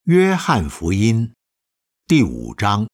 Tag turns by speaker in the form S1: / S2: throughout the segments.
S1: 约翰福音第5章。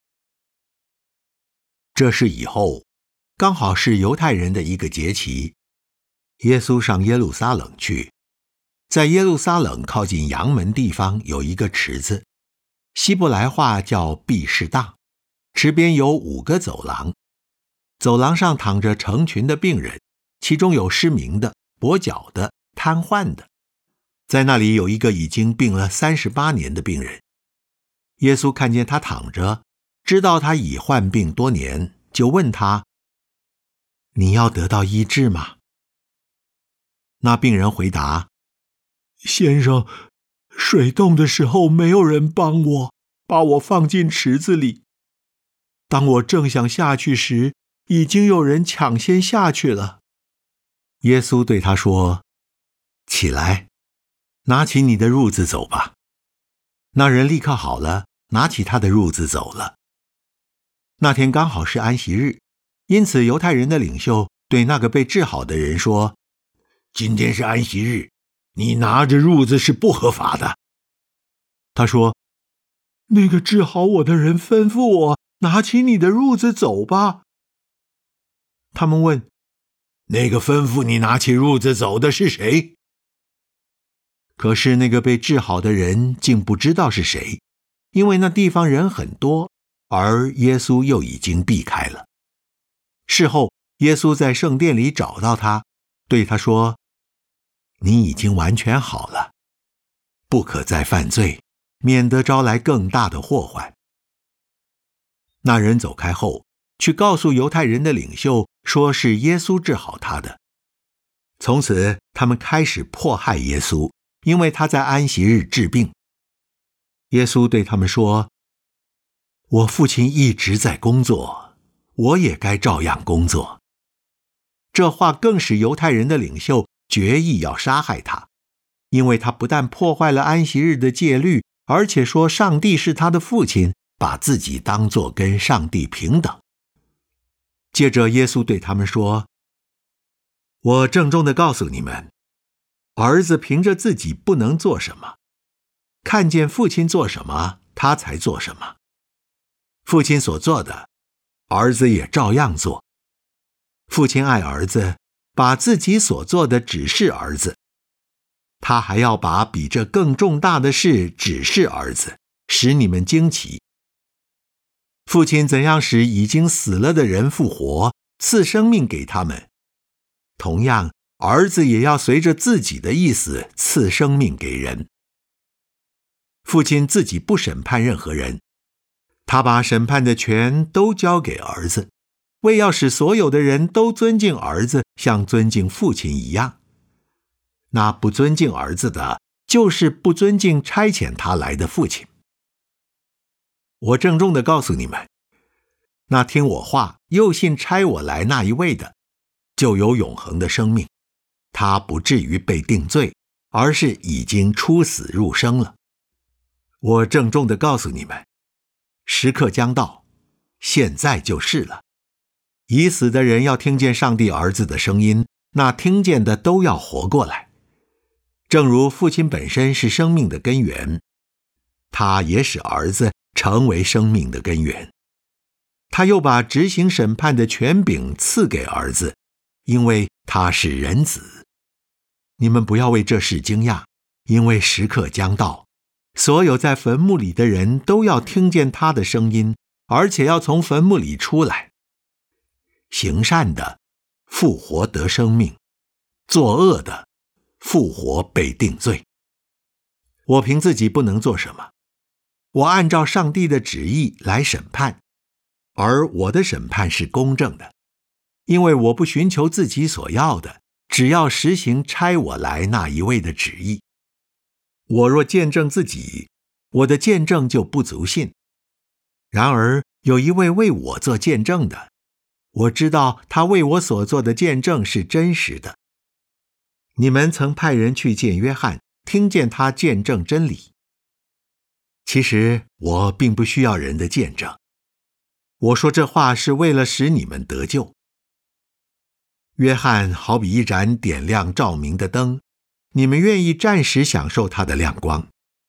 S1: 这事以后，刚好是犹太人的一个节期，耶稣上耶路撒冷去。在耶路撒冷靠近阳门地方有一个池子，希伯来话叫毕士大，池边有5个走廊，走廊上躺着成群的病人，其中有失明的、跛脚的、瘫痪的。在那里有一个已经病了38年的病人，耶稣看见他躺着，知道他已患病多年，就问他：你要得到医治吗？那病人回答：先生，水动的时候没有人帮我，把我放进池子里。当我正想下去时，已经有人抢先下去了。耶稣对他说：起来，拿起你的褥子走吧。那人立刻好了，拿起他的褥子走了。那天刚好是安息日，因此犹太人的领袖对那个被治好的人说：今天是安息日，你拿着褥子是不合法的。他说：那个治好我的人吩咐我拿起你的褥子走吧。他们问：那个吩咐你拿起褥子走的是谁？可是那个被治好的人竟不知道是谁，因为那地方人很多，而耶稣又已经避开了。事后，耶稣在圣殿里找到他，对他说：你已经完全好了，不可再犯罪，免得招来更大的祸患。那人走开后，去告诉犹太人的领袖，说是耶稣治好他的。从此，他们开始迫害耶稣，因为他在安息日治病。耶稣对他们说：我父亲一直在工作，我也该照样工作。这话更使犹太人的领袖决意要杀害他，因为他不但破坏了安息日的戒律，而且说上帝是他的父亲，把自己当作跟上帝平等。接着耶稣对他们说：我郑重地告诉你们，儿子凭着自己不能做什么，看见父亲做什么，他才做什么。父亲所做的，儿子也照样做。父亲爱儿子，把自己所做的指示儿子，他还要把比这更重大的事指示儿子，使你们惊奇。父亲怎样使已经死了的人复活，赐生命给他们，同样儿子也要随着自己的意思赐生命给人。父亲自己不审判任何人，他把审判的权都交给儿子，为要使所有的人都尊敬儿子，像尊敬父亲一样。那不尊敬儿子的，就是不尊敬差遣他来的父亲。我郑重地告诉你们，那听我话又信差我来那一位的，就有永恒的生命，他不至于被定罪，而是已经出死入生了。我郑重地告诉你们，时刻将到，现在就是了。已死的人要听见上帝儿子的声音，那听见的都要活过来。正如父亲本身是生命的根源，他也使儿子成为生命的根源。他又把执行审判的权柄赐给儿子，因为他是人子。你们不要为这事惊讶，因为时刻将到，所有在坟墓里的人都要听见他的声音，而且要从坟墓里出来。行善的复活得生命，作恶的复活被定罪。我凭自己不能做什么，我按照上帝的旨意来审判，而我的审判是公正的，因为我不寻求自己所要的，只要实行差我来那一位的旨意。我若见证自己，我的见证就不足信。然而有一位为我做见证的，我知道他为我所做的见证是真实的。你们曾派人去见约翰，听见他见证真理。其实我并不需要人的见证，我说这话是为了使你们得救。约翰好比一盏点亮照明的灯，你们愿意暂时享受它的亮光。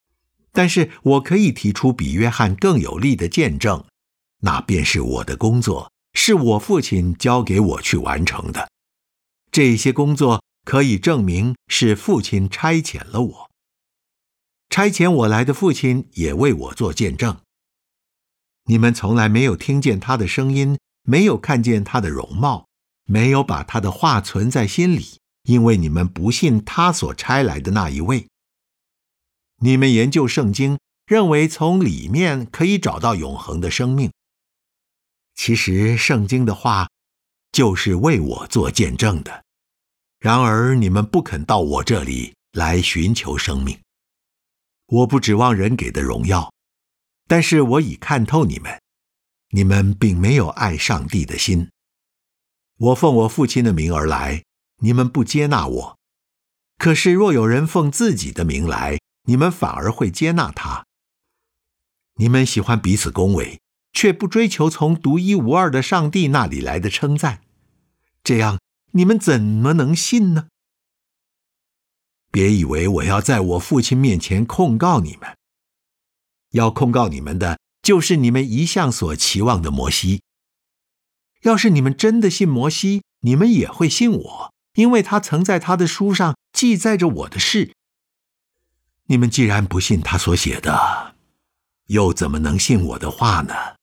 S1: 但是我可以提出比约翰更有力的见证，那便是我的工作，是我父亲交给我去完成的。这些工作可以证明是父亲差遣了我。差遣我来的父亲也为我做见证。你们从来没有听见他的声音，没有看见他的容貌，没有把他的话存在心里，因为你们不信他所差来的那一位。你们研究圣经，认为从里面可以找到永恒的生命。其实圣经的话就是为我做见证的。然而你们不肯到我这里来寻求生命。我不指望人给的荣耀，但是我已看透你们，你们并没有爱上帝的心。我奉我父亲的名而来，你们不接纳我。可是若有人奉自己的名来，你们反而会接纳他。你们喜欢彼此恭维，却不追求从独一无二的上帝那里来的称赞。这样你们怎么能信呢？别以为我要在我父亲面前控告你们。要控告你们的，就是你们一向所期望的摩西。要是你们真的信摩西，你们也会信我，因为他曾在他的书上记载着我的事。你们既然不信他所写的，又怎么能信我的话呢？